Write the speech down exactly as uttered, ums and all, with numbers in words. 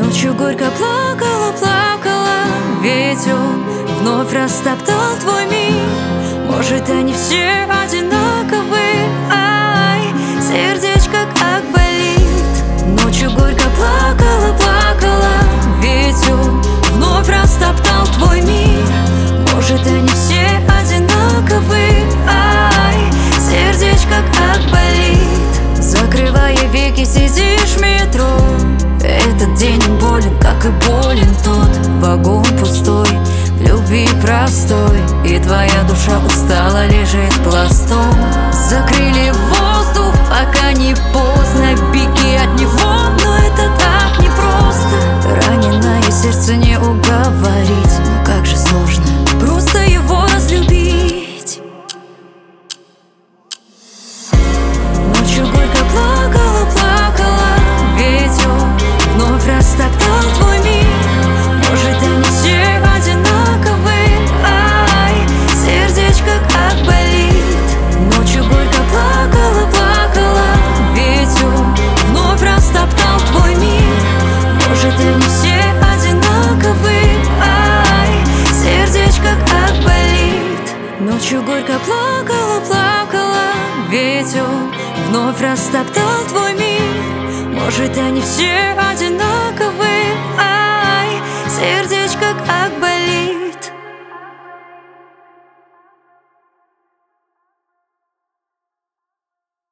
Ночью горько плакала, плакала, ведь он вновь растоптал твой мир. Может, они все одинаковы, ай, сердечко как болит. Ночью горько плакала, плакала, ведь он вновь растоптал твой мир. Может, они все одинаковы, ай, сердечко как болит. Закрывая веки, сидишь в метро. Этот день болен, как и болен тот. Вагон пустой, в любви простой, и твоя душа устала, лежит пластом. Закрыли воздух, пока не поздно, беги от него, но это так непросто. Раненое сердце не уговорить, но как же сложно просто его разлюбить. Ночью горько плакала, плакала, ведь он вновь растоптал твой мир. Может, они все одинаковы, ай, сердечко как болит. Ночью горько плакала, плакала, ведь он вновь растоптал твой мир. Может, они все одинаковы, ай, сердечко как болит. Ночью горько плакала, плакала, ведь он вновь растоптал твой мир. Может, они все одинаковы.